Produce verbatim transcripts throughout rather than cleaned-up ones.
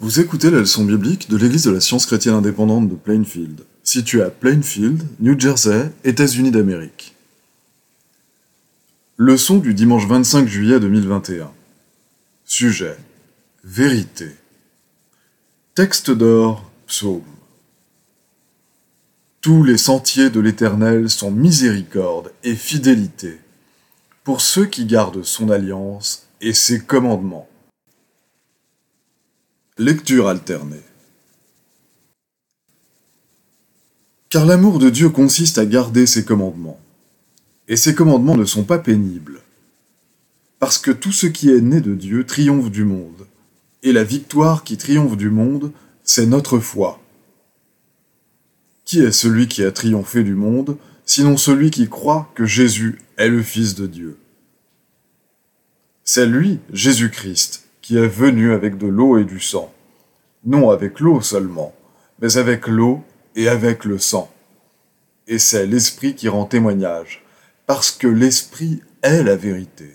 Vous écoutez la leçon biblique de l'Église de la Science chrétienne indépendante de Plainfield, située à Plainfield, New Jersey, États-Unis d'Amérique. Leçon du dimanche vingt-cinq juillet deux mille vingt et un. Sujet: Vérité. Texte d'or, psaume. Tous les sentiers de l'Éternel sont miséricorde et fidélité pour ceux qui gardent son alliance et ses commandements. Lecture alternée. Car l'amour de Dieu consiste à garder ses commandements. Et ses commandements ne sont pas pénibles. Parce que tout ce qui est né de Dieu triomphe du monde. Et la victoire qui triomphe du monde, c'est notre foi. Qui est celui qui a triomphé du monde, sinon celui qui croit que Jésus est le Fils de Dieu? C'est lui, Jésus-Christ, qui est venu avec de l'eau et du sang. Non avec l'eau seulement, mais avec l'eau et avec le sang. Et c'est l'Esprit qui rend témoignage, parce que l'Esprit est la vérité.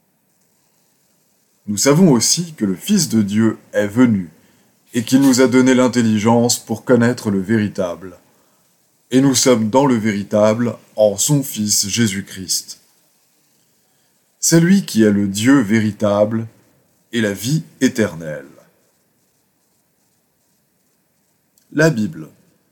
Nous savons aussi que le Fils de Dieu est venu, et qu'il nous a donné l'intelligence pour connaître le véritable. Et nous sommes dans le véritable en son Fils Jésus-Christ. C'est lui qui est le Dieu véritable et la vie éternelle. La Bible.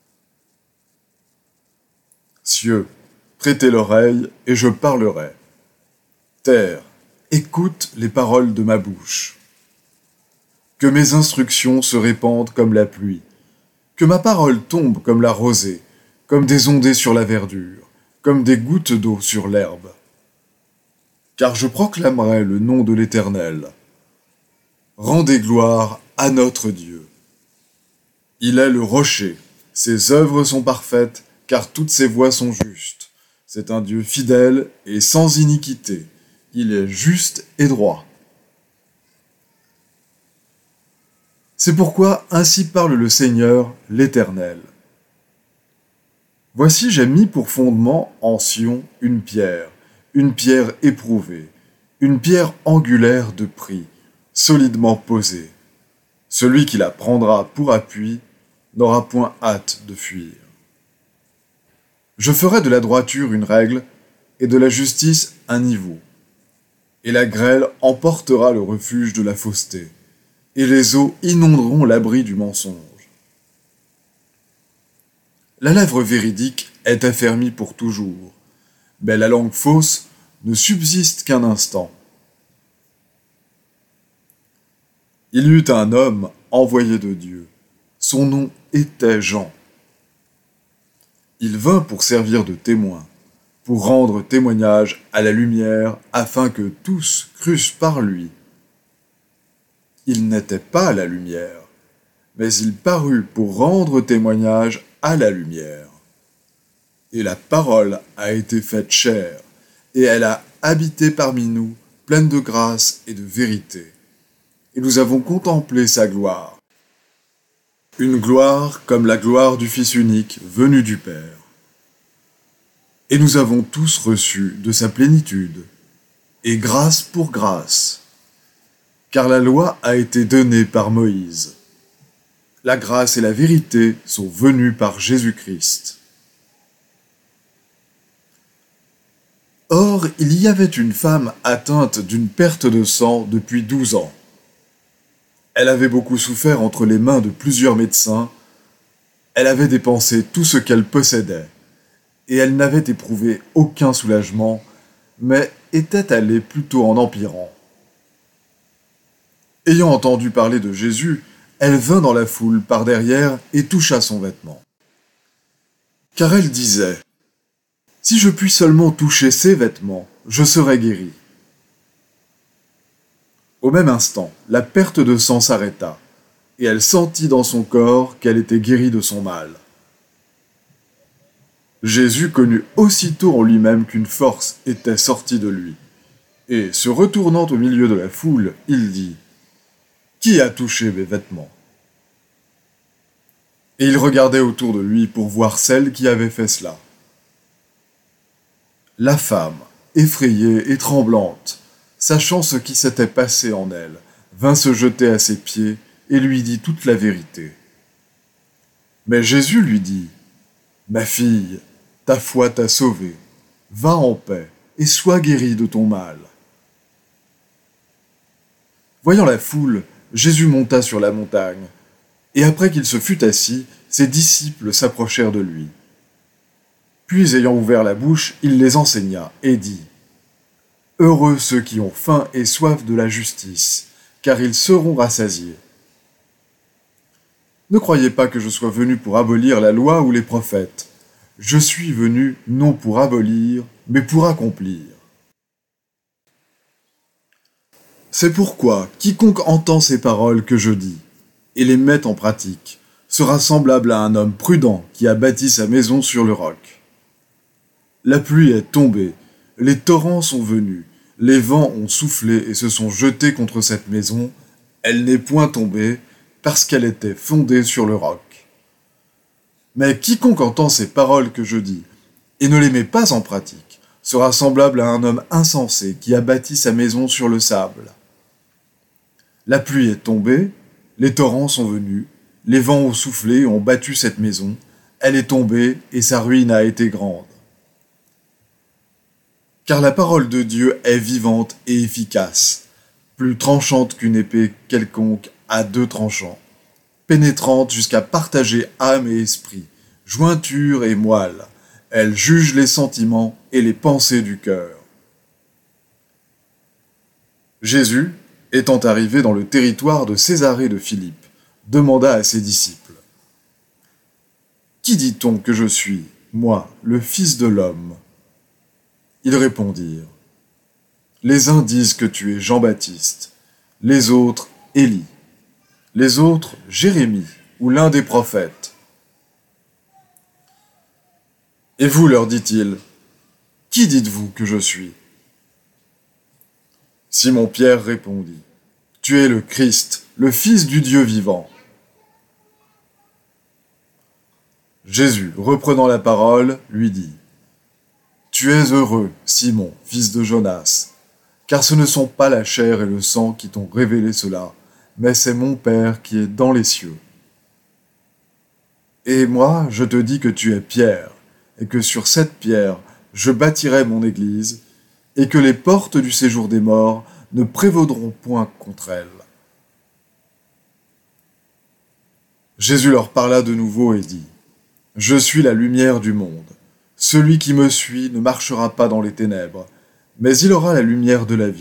Cieux, prêtez l'oreille et je parlerai. Terre, écoute les paroles de ma bouche. Que mes instructions se répandent comme la pluie, que ma parole tombe comme la rosée, comme des ondées sur la verdure, comme des gouttes d'eau sur l'herbe. Car je proclamerai le nom de l'Éternel. Rendez gloire à notre Dieu. Il est le rocher, ses œuvres sont parfaites, car toutes ses voies sont justes. C'est un Dieu fidèle et sans iniquité. Il est juste et droit. C'est pourquoi ainsi parle le Seigneur, l'Éternel. Voici, j'ai mis pour fondement en Sion une pierre, une pierre éprouvée, une pierre angulaire de prix, solidement posée. Celui qui la prendra pour appui n'aura point hâte de fuir. Je ferai de la droiture une règle et de la justice un niveau. Et la grêle emportera le refuge de la fausseté, et les eaux inonderont l'abri du mensonge. La lèvre véridique est affermie pour toujours, mais la langue fausse ne subsiste qu'un instant. Il y eut un homme envoyé de Dieu. Son nom était Jean. Il vint pour servir de témoin, pour rendre témoignage à la lumière, afin que tous crussent par lui. Il n'était pas la lumière, mais il parut pour rendre témoignage à la lumière. Et la parole a été faite chair, et elle a habité parmi nous, pleine de grâce et de vérité. Et nous avons contemplé sa gloire. Une gloire comme la gloire du Fils unique venu du Père. Et nous avons tous reçu de sa plénitude, et grâce pour grâce. Car la loi a été donnée par Moïse. La grâce et la vérité sont venues par Jésus-Christ. Or, il y avait une femme atteinte d'une perte de sang depuis douze ans. Elle avait beaucoup souffert entre les mains de plusieurs médecins. Elle avait dépensé tout ce qu'elle possédait, et elle n'avait éprouvé aucun soulagement, mais était allée plutôt en empirant. Ayant entendu parler de Jésus, elle vint dans la foule par derrière et toucha son vêtement. Car elle disait: « Si je puis seulement toucher ses vêtements, je serai guérie. » Au même instant, la perte de sang s'arrêta, et elle sentit dans son corps qu'elle était guérie de son mal. Jésus connut aussitôt en lui-même qu'une force était sortie de lui, et, se retournant au milieu de la foule, il dit: « Qui a touché mes vêtements ?» Et il regardait autour de lui pour voir celle qui avait fait cela. La femme, effrayée et tremblante, sachant ce qui s'était passé en elle, vint se jeter à ses pieds et lui dit toute la vérité. Mais Jésus lui dit, « Ma fille, ta foi t'a sauvée. Va en paix et sois guérie de ton mal. » Voyant la foule, Jésus monta sur la montagne, et après qu'il se fut assis, ses disciples s'approchèrent de lui. Puis, ayant ouvert la bouche, il les enseigna et dit, « Heureux ceux qui ont faim et soif de la justice, car ils seront rassasiés. Ne croyez pas que je sois venu pour abolir la loi ou les prophètes. Je suis venu non pour abolir, mais pour accomplir. C'est pourquoi quiconque entend ces paroles que je dis et les met en pratique sera semblable à un homme prudent qui a bâti sa maison sur le roc. La pluie est tombée, les torrents sont venus, les vents ont soufflé et se sont jetés contre cette maison. Elle n'est point tombée parce qu'elle était fondée sur le roc. Mais quiconque entend ces paroles que je dis et ne les met pas en pratique sera semblable à un homme insensé qui a bâti sa maison sur le sable. La pluie est tombée, les torrents sont venus, les vents ont soufflé et ont battu cette maison, elle est tombée et sa ruine a été grande. Car la parole de Dieu est vivante et efficace, plus tranchante qu'une épée quelconque à deux tranchants, pénétrante jusqu'à partager âme et esprit, jointure et moelle. Elle juge les sentiments et les pensées du cœur. » Jésus, étant arrivé dans le territoire de Césarée de Philippe, demanda à ses disciples, « Qui dit-on que je suis, moi, le Fils de l'homme » Ils répondirent, « Les uns disent que tu es Jean-Baptiste, les autres Élie, les autres Jérémie ou l'un des prophètes. » Et vous, leur dit-il, qui dites-vous que je suis ? Simon-Pierre répondit, « Tu es le Christ, le Fils du Dieu vivant. » Jésus, reprenant la parole, lui dit, « Tu es heureux, Simon, fils de Jonas, car ce ne sont pas la chair et le sang qui t'ont révélé cela, mais c'est mon Père qui est dans les cieux. Et moi, je te dis que tu es Pierre, et que sur cette pierre, je bâtirai mon église, et que les portes du séjour des morts ne prévaudront point contre elle. » Jésus leur parla de nouveau et dit, « Je suis la lumière du monde. Celui qui me suit ne marchera pas dans les ténèbres, mais il aura la lumière de la vie. »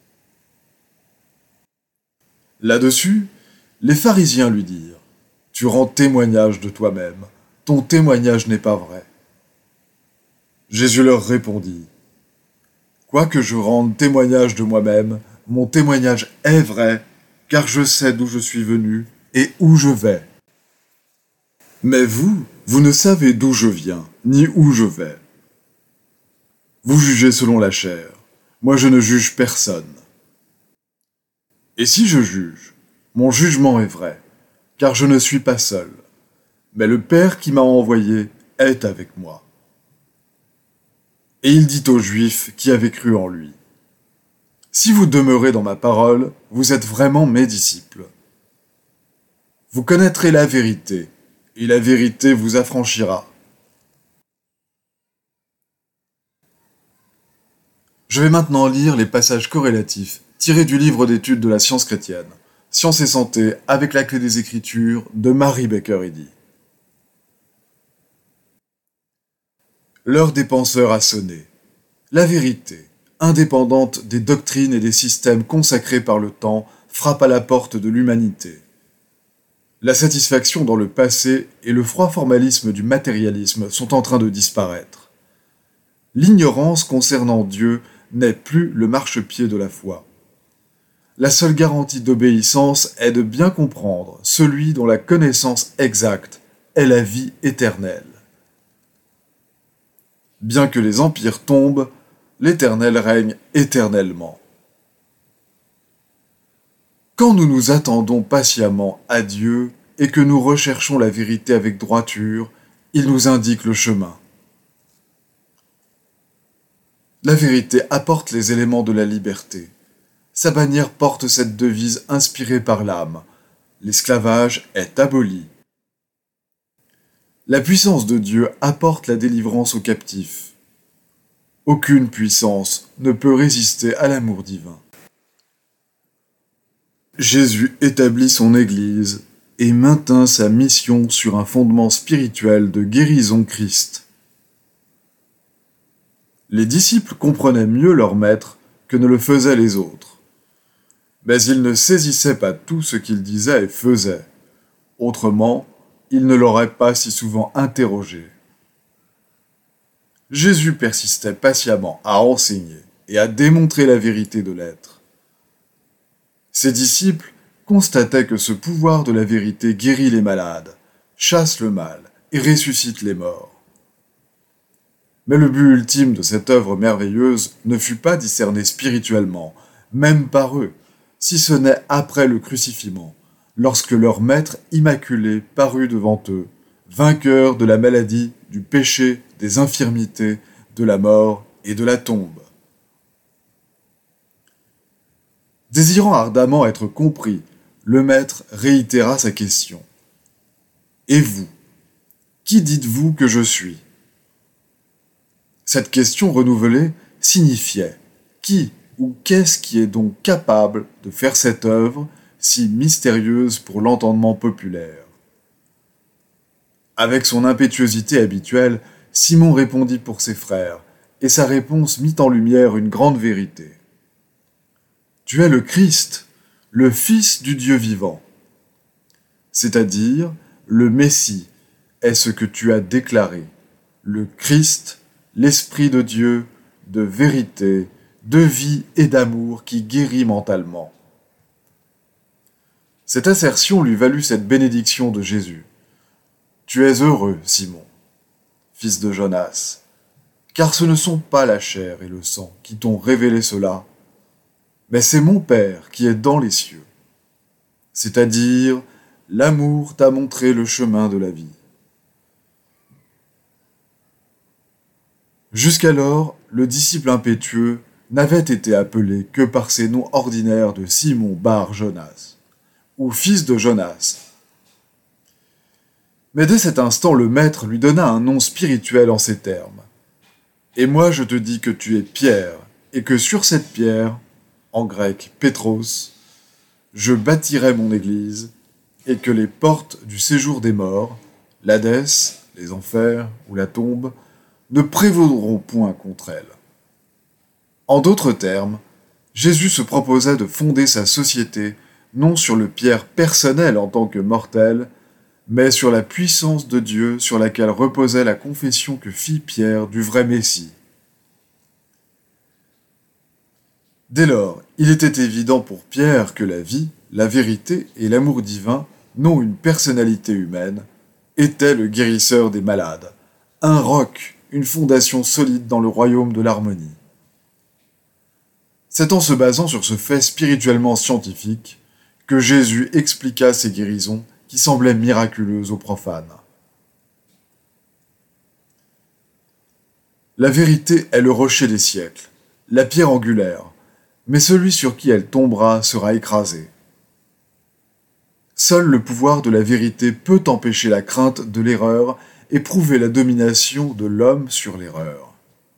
Là-dessus, les pharisiens lui dirent, « Tu rends témoignage de toi-même, ton témoignage n'est pas vrai. » Jésus leur répondit, « Quoique je rende témoignage de moi-même, mon témoignage est vrai, car je sais d'où je suis venu et où je vais. Mais vous, vous ne savez d'où je viens, ni où je vais. Vous jugez selon la chair, moi je ne juge personne. Et si je juge, mon jugement est vrai, car je ne suis pas seul, mais le Père qui m'a envoyé est avec moi. » Et il dit aux Juifs qui avaient cru en lui, « Si vous demeurez dans ma parole, vous êtes vraiment mes disciples. Vous connaîtrez la vérité, et la vérité vous affranchira. » Je vais maintenant lire les passages corrélatifs tirés du livre d'études de la science chrétienne, Science et santé avec la clé des Écritures de Mary Baker Eddy. L'heure des penseurs a sonné. La vérité, indépendante des doctrines et des systèmes consacrés par le temps, frappe à la porte de l'humanité. La satisfaction dans le passé et le froid formalisme du matérialisme sont en train de disparaître. L'ignorance concernant Dieu n'est plus le marchepied de la foi. La seule garantie d'obéissance est de bien comprendre celui dont la connaissance exacte est la vie éternelle. Bien que les empires tombent, l'Éternel règne éternellement. Quand nous nous attendons patiemment à Dieu et que nous recherchons la vérité avec droiture, il nous indique le chemin. La vérité apporte les éléments de la liberté. Sa bannière porte cette devise inspirée par l'âme. l'esclavage est aboli. La puissance de Dieu apporte la délivrance aux captifs. Aucune puissance ne peut résister à l'amour divin. Jésus établit son Église et maintint sa mission sur un fondement spirituel de guérison Christ. Les disciples comprenaient mieux leur maître que ne le faisaient les autres. Mais ils ne saisissaient pas tout ce qu'il disait et faisait. Autrement, ils ne l'auraient pas si souvent interrogé. Jésus persistait patiemment à enseigner et à démontrer la vérité de l'être. Ses disciples constataient que ce pouvoir de la vérité guérit les malades, chasse le mal et ressuscite les morts. Mais le but ultime de cette œuvre merveilleuse ne fut pas discerné spirituellement, même par eux, si ce n'est après le crucifiement, lorsque leur Maître immaculé parut devant eux, vainqueur de la maladie, du péché, des infirmités, de la mort et de la tombe. Désirant ardemment être compris, le Maître réitéra sa question. « Et vous, qui dites-vous que je suis ?» Cette question renouvelée signifiait « Qui ou qu'est-ce qui est donc capable de faire cette œuvre si mystérieuse pour l'entendement populaire ?» Avec son impétuosité habituelle, Simon répondit pour ses frères, et sa réponse mit en lumière une grande vérité. « Tu es le Christ, le Fils du Dieu vivant. » C'est-à-dire, le Messie est ce que tu as déclaré, le Christ, l'Esprit de Dieu, de vérité, de vie et d'amour qui guérit mentalement. Cette assertion lui valut cette bénédiction de Jésus. « Tu es heureux, Simon, fils de Jonas, car ce ne sont pas la chair et le sang qui t'ont révélé cela, mais c'est mon Père qui est dans les cieux. C'est-à-dire, l'amour t'a montré le chemin de la vie. » Jusqu'alors, le disciple impétueux n'avait été appelé que par ses noms ordinaires de Simon bar Jonas, ou fils de Jonas. Mais dès cet instant, le Maître lui donna un nom spirituel en ces termes. « Et moi je te dis que tu es Pierre, et que sur cette pierre, en grec Pétros, je bâtirai mon église, et que les portes du séjour des morts, l'Hadès, les enfers ou la tombe, ne prévaudront point contre elle. » En d'autres termes, Jésus se proposait de fonder sa société non sur le Pierre personnel en tant que mortel, mais sur la puissance de Dieu sur laquelle reposait la confession que fit Pierre du vrai Messie. Dès lors, il était évident pour Pierre que la vie, la vérité et l'amour divin, non une personnalité humaine, étaient le guérisseur des malades, un roc, une fondation solide dans le royaume de l'harmonie. C'est en se basant sur ce fait spirituellement scientifique que Jésus expliqua ces guérisons qui semblaient miraculeuses aux profanes. La vérité est le rocher des siècles, la pierre angulaire, mais celui sur qui elle tombera sera écrasé. Seul le pouvoir de la vérité peut empêcher la crainte de l'erreur et prouver la domination de l'homme sur l'erreur.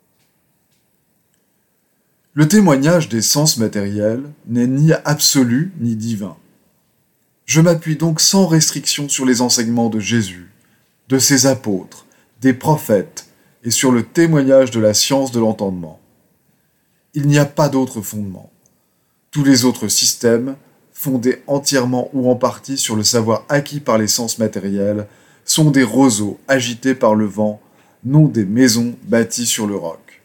Le témoignage des sens matériels n'est ni absolu ni divin. Je m'appuie donc sans restriction sur les enseignements de Jésus, de ses apôtres, des prophètes et sur le témoignage de la science de l'entendement. Il n'y a pas d'autre fondement. Tous les autres systèmes, fondés entièrement ou en partie sur le savoir acquis par les sens matériels, sont des roseaux agités par le vent, non des maisons bâties sur le roc.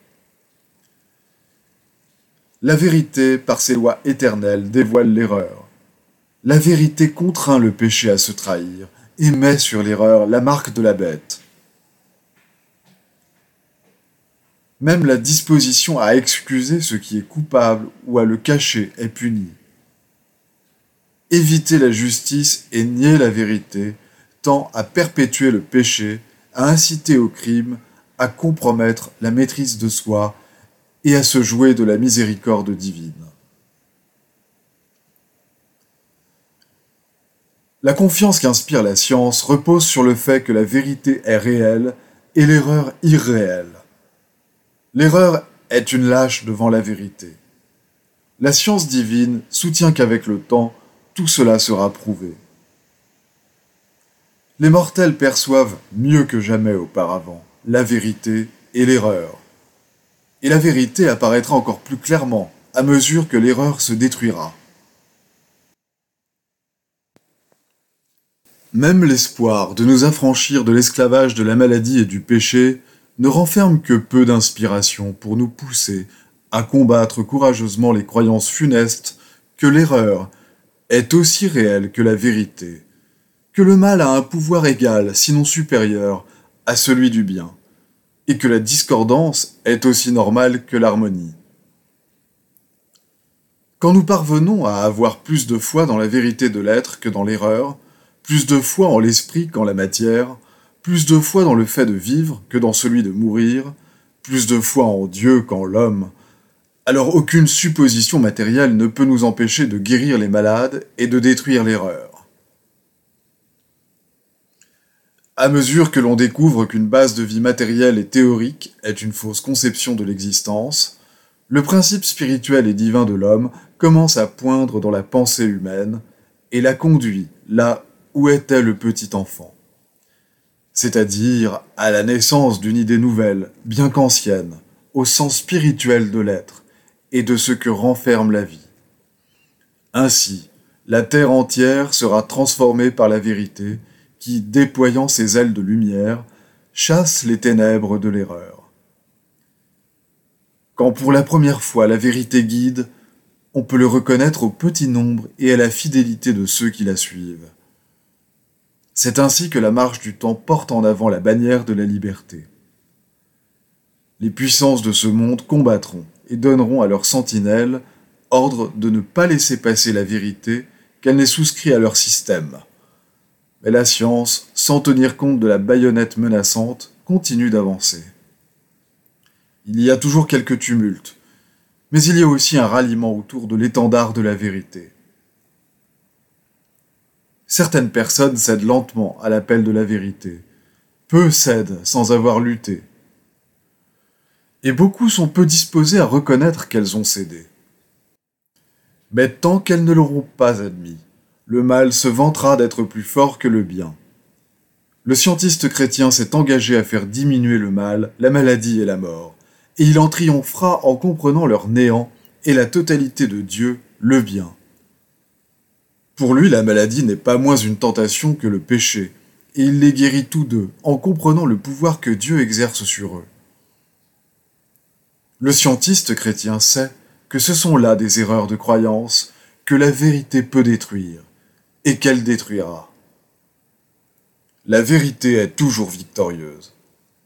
La vérité, par ses lois éternelles, dévoile l'erreur. La vérité contraint le péché à se trahir et met sur l'erreur la marque de la bête. Même la disposition à excuser ce qui est coupable ou à le cacher est punie. Éviter la justice et nier la vérité tend à perpétuer le péché, à inciter au crime, à compromettre la maîtrise de soi et à se jouer de la miséricorde divine. La confiance qu'inspire la science repose sur le fait que la vérité est réelle et l'erreur irréelle. L'erreur est une lâche devant la vérité. La science divine soutient qu'avec le temps, tout cela sera prouvé. Les mortels perçoivent mieux que jamais auparavant la vérité et l'erreur. Et la vérité apparaîtra encore plus clairement à mesure que l'erreur se détruira. Même l'espoir de nous affranchir de l'esclavage de la maladie et du péché ne renferme que peu d'inspiration pour nous pousser à combattre courageusement les croyances funestes que l'erreur est aussi réelle que la vérité, que le mal a un pouvoir égal, sinon supérieur, à celui du bien, et que la discordance est aussi normale que l'harmonie. Quand nous parvenons à avoir plus de foi dans la vérité de l'être que dans l'erreur, plus de foi en l'esprit qu'en la matière, plus de foi dans le fait de vivre que dans celui de mourir, plus de foi en Dieu qu'en l'homme, alors aucune supposition matérielle ne peut nous empêcher de guérir les malades et de détruire l'erreur. À mesure que l'on découvre qu'une base de vie matérielle et théorique est une fausse conception de l'existence, le principe spirituel et divin de l'homme commence à poindre dans la pensée humaine et la conduit là où était le petit enfant, c'est-à-dire à la naissance d'une idée nouvelle, bien qu'ancienne, au sens spirituel de l'être et de ce que renferme la vie. Ainsi, la terre entière sera transformée par la vérité qui, déployant ses ailes de lumière, chasse les ténèbres de l'erreur. Quand pour la première fois la vérité guide, on peut le reconnaître au petit nombre et à la fidélité de ceux qui la suivent. C'est ainsi que la marche du temps porte en avant la bannière de la liberté. Les puissances de ce monde combattront et donneront à leurs sentinelles ordre de ne pas laisser passer la vérité qu'elle n'ait souscrit à leur système. Mais la science, sans tenir compte de la baïonnette menaçante, continue d'avancer. Il y a toujours quelques tumultes, mais il y a aussi un ralliement autour de l'étendard de la vérité. Certaines personnes cèdent lentement à l'appel de la vérité. Peu cèdent sans avoir lutté. Et beaucoup sont peu disposés à reconnaître qu'elles ont cédé. Mais tant qu'elles ne l'auront pas admis, le mal se vantera d'être plus fort que le bien. Le scientiste chrétien s'est engagé à faire diminuer le mal, la maladie et la mort, et il en triomphera en comprenant leur néant et la totalité de Dieu, le bien. Pour lui, la maladie n'est pas moins une tentation que le péché, et il les guérit tous deux en comprenant le pouvoir que Dieu exerce sur eux. Le scientiste chrétien sait que ce sont là des erreurs de croyance que la vérité peut détruire, et qu'elle détruira. La vérité est toujours victorieuse.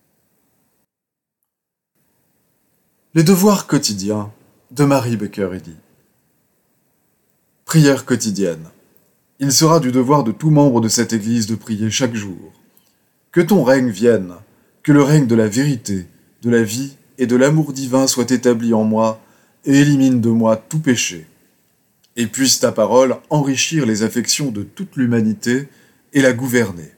Les devoirs quotidiens de Mary Baker Eddy. Prière quotidienne. Il sera du devoir de tout membre de cette Église de prier chaque jour. Que ton règne vienne, que le règne de la vérité, de la vie et de l'amour divin soit établi en moi et élimine de moi tout péché. Et puisse ta parole enrichir les affections de toute l'humanité et la gouverner.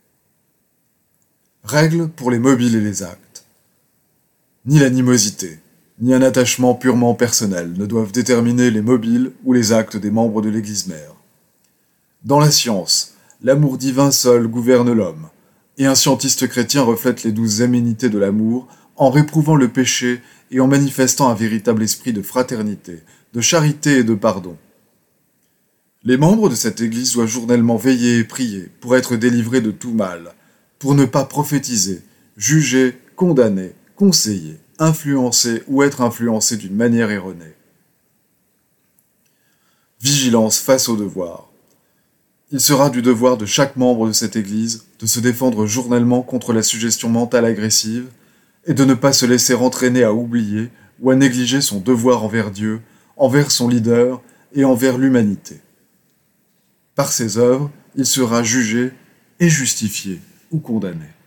Règles pour les mobiles et les actes. Ni l'animosité, ni un attachement purement personnel ne doivent déterminer les mobiles ou les actes des membres de l'Église mère. Dans la science, l'amour divin seul gouverne l'homme, et un scientiste chrétien reflète les douze aménités de l'amour en réprouvant le péché et en manifestant un véritable esprit de fraternité, de charité et de pardon. Les membres de cette Église doivent journellement veiller et prier pour être délivrés de tout mal, pour ne pas prophétiser, juger, condamner, conseiller, influencer ou être influencés d'une manière erronée. Vigilance face au devoir. Il sera du devoir de chaque membre de cette Église de se défendre journellement contre la suggestion mentale agressive et de ne pas se laisser entraîner à oublier ou à négliger son devoir envers Dieu, envers son leader et envers l'humanité. Par ses œuvres, il sera jugé et justifié ou condamné.